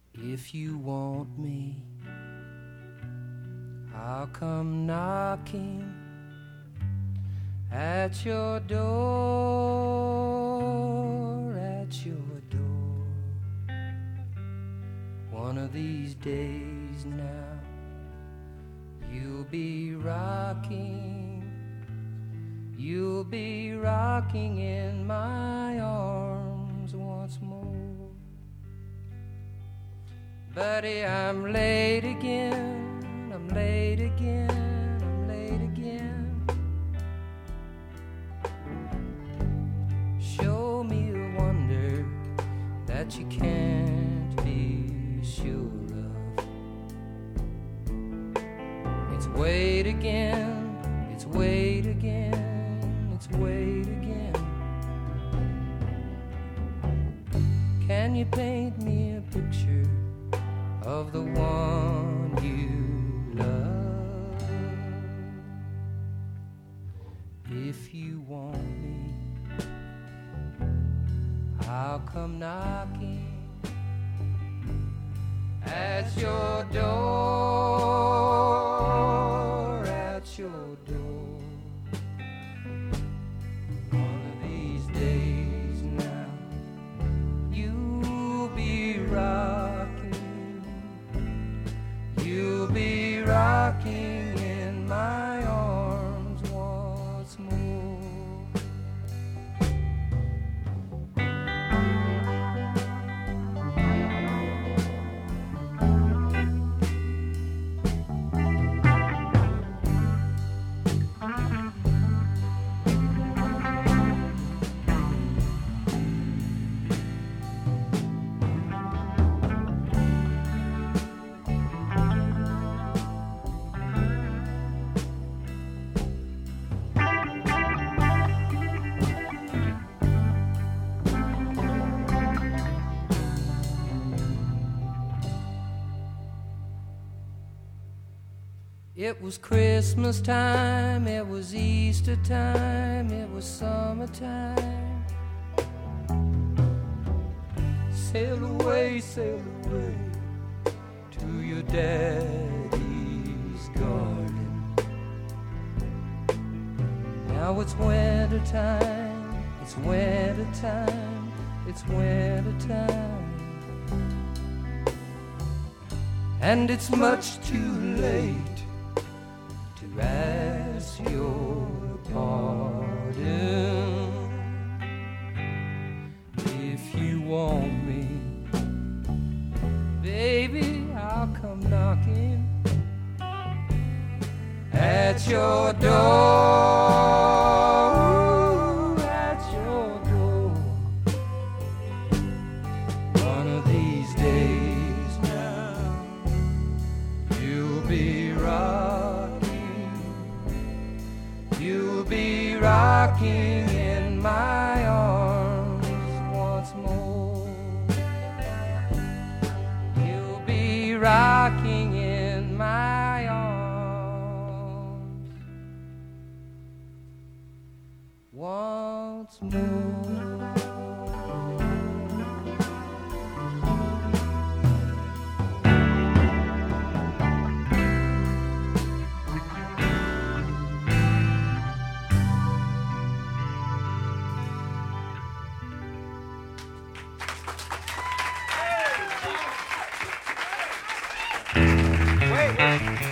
If you want me, I'll come knocking at your door, at your door. One of these days now, you'll be rocking in my arms once more. Buddy, I'm late again, I'm late again, I'm late again. Show me a wonder that you can't be sure of. It's wait again, it's wait again, it's wait again. Can you paint me a picture of the one you love? If you want me, I'll come knocking at your door, at your door. One of these days now, you'll be rocking, you'll be rocking in my arms once more. It was Christmas time, it was Easter time, it was summertime. Sail away to your daddy's garden. Now it's winter time, it's winter time, it's winter time. And it's much too late to ask your pardon. If you want me, baby, I'll come knocking at your door, at your door. One of these days now, you'll be rocking, you'll be rocking in my arms once more. You'll be rocking in my arms once more. Wait.